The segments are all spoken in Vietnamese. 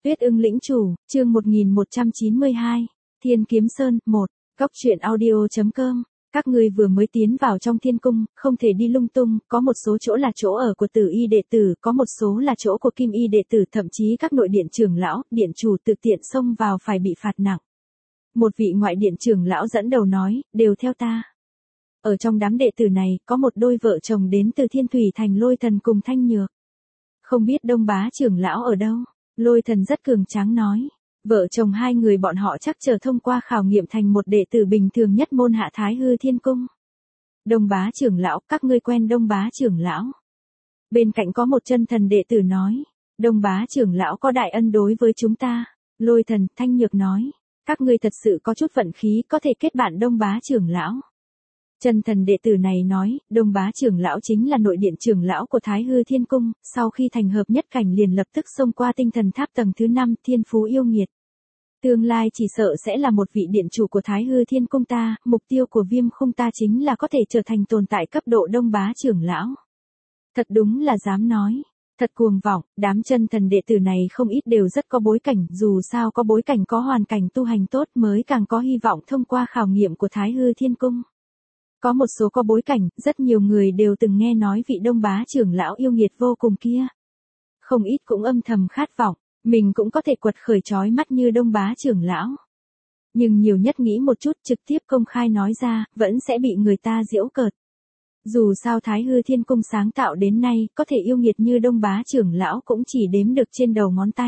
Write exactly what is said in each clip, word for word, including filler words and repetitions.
Tuyết ưng lĩnh chủ, chương một nghìn một trăm chín mươi hai, Thiên Kiếm Sơn, một, Cốc truyện audio chấm com. Các ngươi vừa mới tiến vào trong thiên cung, không thể đi lung tung, có một số chỗ là chỗ ở của tử y đệ tử, có một số là chỗ của kim y đệ tử, thậm chí các nội điện trưởng lão, điện chủ tự tiện xông vào phải bị phạt nặng. Một vị ngoại điện trưởng lão dẫn đầu nói, đều theo ta. Ở trong đám đệ tử này, có một đôi vợ chồng đến từ Thiên Thủy Thành, Lôi Thần cùng Thanh Nhược. Không biết Đông Bá trưởng lão ở đâu? Lôi Thần rất cường tráng nói. Vợ chồng hai người bọn họ chắc chờ thông qua khảo nghiệm thành một đệ tử bình thường nhất môn hạ Thái Hư Thiên Cung. Đông Bá trưởng lão, các ngươi quen Đông Bá trưởng lão? Bên cạnh có một chân thần đệ tử nói. Đông Bá trưởng lão có đại ân đối với chúng ta. Lôi Thần, Thanh Nhược nói. Các ngươi thật sự có chút vận khí, có thể kết bạn Đông Bá trưởng lão. Chân thần đệ tử này nói, Đông Bá trưởng lão chính là nội điện trưởng lão của Thái Hư Thiên Cung, sau khi thành hợp nhất cảnh liền lập tức xông qua tinh thần tháp tầng thứ năm, thiên phú yêu nghiệt. Tương lai chỉ sợ sẽ là một vị điện chủ của Thái Hư Thiên Cung ta, mục tiêu của Viêm Khung ta chính là có thể trở thành tồn tại cấp độ Đông Bá trưởng lão. Thật đúng là dám nói. Thật cuồng vọng, đám chân thần đệ tử này không ít đều rất có bối cảnh, dù sao có bối cảnh có hoàn cảnh tu hành tốt mới càng có hy vọng thông qua khảo nghiệm của Thái Hư Thiên Cung. Có một số có bối cảnh, rất nhiều người đều từng nghe nói vị Đông Bá trưởng lão yêu nghiệt vô cùng kia. Không ít cũng âm thầm khát vọng, mình cũng có thể quật khởi chói mắt như Đông Bá trưởng lão. Nhưng nhiều nhất nghĩ một chút trực tiếp công khai nói ra, vẫn sẽ bị người ta giễu cợt. Dù sao Thái Hư Thiên Cung sáng tạo đến nay, có thể yêu nghiệt như Đông Bá trưởng lão cũng chỉ đếm được trên đầu ngón tay.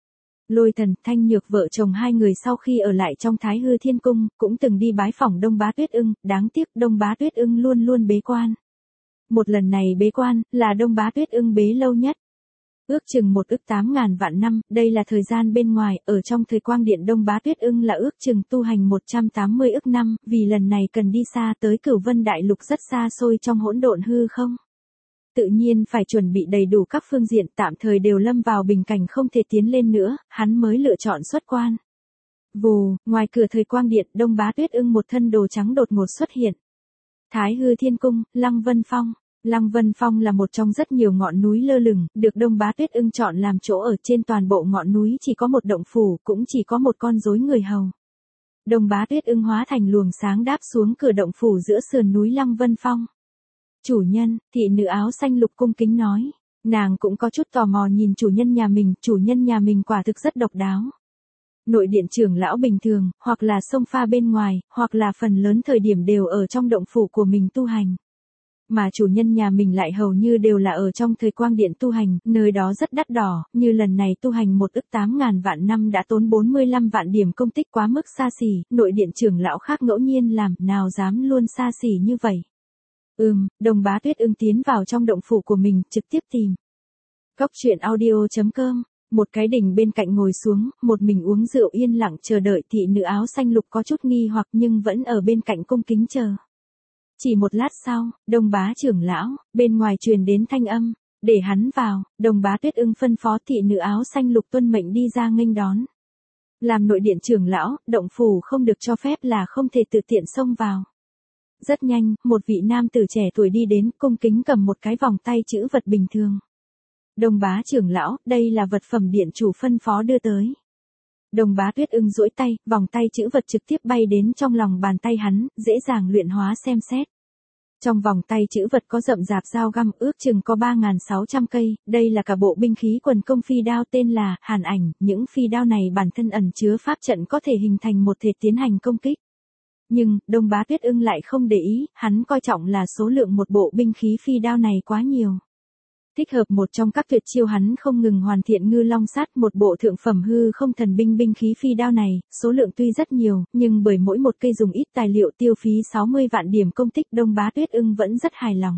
Lôi Thần, Thanh Nhược vợ chồng hai người sau khi ở lại trong Thái Hư Thiên Cung, cũng từng đi bái phỏng Đông Bá Tuyết Ưng, đáng tiếc Đông Bá Tuyết Ưng luôn luôn bế quan. Một lần này bế quan, là Đông Bá Tuyết Ưng bế lâu nhất. Ước chừng một ức tám ngàn vạn năm, đây là thời gian bên ngoài, ở trong thời quang điện Đông Bá Tuyết Ưng là ước chừng tu hành một trăm tám mươi ức năm, vì lần này cần đi xa tới Cửu Vân Đại Lục rất xa xôi trong hỗn độn hư không. Tự nhiên phải chuẩn bị đầy đủ các phương diện, tạm thời đều lâm vào bình cảnh không thể tiến lên nữa, hắn mới lựa chọn xuất quan. Vù, ngoài cửa thời quang điện, Đông Bá Tuyết Ưng một thân đồ trắng đột ngột xuất hiện. Thái Hư Thiên Cung, Lăng Vân Phong. Lăng Vân Phong là một trong rất nhiều ngọn núi lơ lửng, được Đông Bá Tuyết Ưng chọn làm chỗ ở, trên toàn bộ ngọn núi chỉ có một động phủ, cũng chỉ có một con rối người hầu. Đông Bá Tuyết Ưng hóa thành luồng sáng đáp xuống cửa động phủ giữa sườn núi Lăng Vân Phong. Chủ nhân, thị nữ áo xanh lục cung kính nói. Nàng cũng có chút tò mò nhìn chủ nhân nhà mình, chủ nhân nhà mình quả thực rất độc đáo. Nội điện trưởng lão bình thường, hoặc là xông pha bên ngoài, hoặc là phần lớn thời điểm đều ở trong động phủ của mình tu hành. Mà chủ nhân nhà mình lại hầu như đều là ở trong thời quang điện tu hành, nơi đó rất đắt đỏ, như lần này tu hành một ức tám ngàn vạn năm đã tốn bốn mươi lăm vạn điểm công tích quá mức xa xỉ, nội điện trưởng lão khác ngẫu nhiên làm, nào dám luôn xa xỉ như vậy. Ừm, Đông Bá Tuyết Ưng tiến vào trong động phủ của mình, trực tiếp tìm. Cốc truyện audio chấm com, một cái đỉnh bên cạnh ngồi xuống, một mình uống rượu yên lặng chờ đợi, thị nữ áo xanh lục có chút nghi hoặc nhưng vẫn ở bên cạnh cung kính chờ. Chỉ một lát sau, Đông Bá trưởng lão, bên ngoài truyền đến thanh âm, để hắn vào, Đông Bá Tuyết Ưng phân phó thị nữ áo xanh lục tuân mệnh đi ra nghênh đón. Làm nội điện trưởng lão, động phủ không được cho phép là không thể tự tiện xông vào. Rất nhanh, một vị nam tử trẻ tuổi đi đến, cung kính cầm một cái vòng tay chữ vật bình thường. Đông Bá trưởng lão, đây là vật phẩm điện chủ phân phó đưa tới. Đông Bá Tuyết Ưng duỗi tay, vòng tay chữ vật trực tiếp bay đến trong lòng bàn tay hắn, dễ dàng luyện hóa xem xét. Trong vòng tay chữ vật có rậm rạp dao găm, ước chừng có ba nghìn sáu trăm cây, đây là cả bộ binh khí quần công phi đao tên là Hàn Ảnh, những phi đao này bản thân ẩn chứa pháp trận có thể hình thành một thể tiến hành công kích. Nhưng, Đông Bá Tuyết Ưng lại không để ý, hắn coi trọng là số lượng một bộ binh khí phi đao này quá nhiều. Thích hợp một trong các tuyệt chiêu hắn không ngừng hoàn thiện ngư long sát, một bộ thượng phẩm hư không thần binh binh khí phi đao này, số lượng tuy rất nhiều, nhưng bởi mỗi một cây dùng ít tài liệu tiêu phí sáu mươi vạn điểm công tích, Đông Bá Tuyết Ưng vẫn rất hài lòng.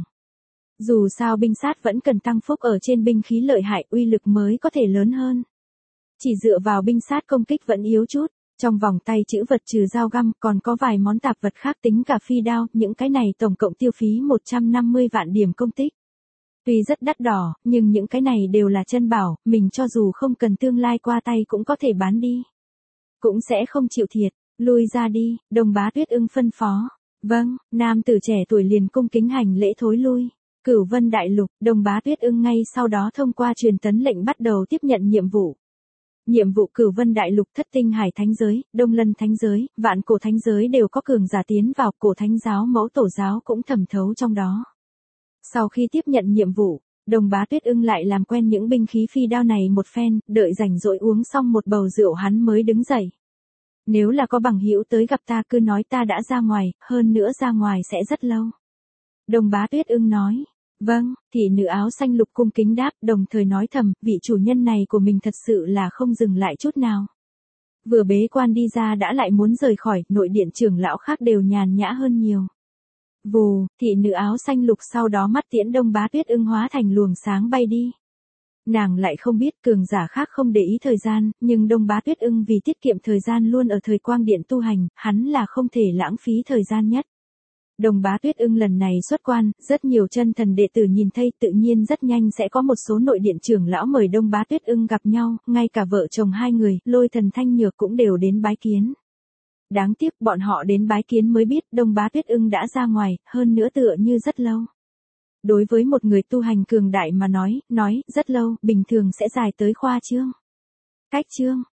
Dù sao binh sát vẫn cần tăng phúc ở trên binh khí lợi hại, uy lực mới có thể lớn hơn. Chỉ dựa vào binh sát công kích vẫn yếu chút. Trong vòng tay chữ vật trừ dao găm, còn có vài món tạp vật khác tính cả phi đao, những cái này tổng cộng tiêu phí một trăm năm mươi vạn điểm công tích. Tuy rất đắt đỏ, nhưng những cái này đều là chân bảo, mình cho dù không cần tương lai qua tay cũng có thể bán đi. Cũng sẽ không chịu thiệt, lui ra đi, Đông Bá Tuyết Ưng phân phó. Vâng, nam tử trẻ tuổi liền cung kính hành lễ thối lui. Cửu Vân Đại Lục, Đông Bá Tuyết Ưng ngay sau đó thông qua truyền tấn lệnh bắt đầu tiếp nhận nhiệm vụ. Nhiệm vụ Cửu Vân Đại Lục, Thất Tinh Hải Thánh Giới, Đông Lân Thánh Giới, Vạn Cổ Thánh Giới đều có cường giả tiến vào, Cổ Thánh Giáo Mẫu Tổ Giáo cũng thẩm thấu trong đó. Sau khi tiếp nhận nhiệm vụ, Đồng Bá Tuyết Ưng lại làm quen những binh khí phi đao này một phen, đợi rảnh rỗi uống xong một bầu rượu hắn mới đứng dậy. Nếu là có bằng hữu tới gặp ta cứ nói ta đã ra ngoài, hơn nữa ra ngoài sẽ rất lâu. Đồng Bá Tuyết Ưng nói. Vâng, thị nữ áo xanh lục cung kính đáp, đồng thời nói thầm, vị chủ nhân này của mình thật sự là không dừng lại chút nào. Vừa bế quan đi ra đã lại muốn rời khỏi, nội điện trưởng lão khác đều nhàn nhã hơn nhiều. Vù, thị nữ áo xanh lục sau đó mắt tiễn Đông Bá Tuyết Ưng hóa thành luồng sáng bay đi. Nàng lại không biết cường giả khác không để ý thời gian, nhưng Đông Bá Tuyết Ưng vì tiết kiệm thời gian luôn ở thời quang điện tu hành, hắn là không thể lãng phí thời gian nhất. Đồng Bá Tuyết Ưng lần này xuất quan, rất nhiều chân thần đệ tử nhìn thấy, tự nhiên rất nhanh sẽ có một số nội điện trưởng lão mời Đông Bá Tuyết Ưng gặp nhau, ngay cả vợ chồng hai người, Lôi Thần Thanh Nhược cũng đều đến bái kiến. Đáng tiếc bọn họ đến bái kiến mới biết Đông Bá Tuyết Ưng đã ra ngoài, hơn nữa tựa như rất lâu. Đối với một người tu hành cường đại mà nói, nói rất lâu, bình thường sẽ dài tới khoa trương. Cách trương,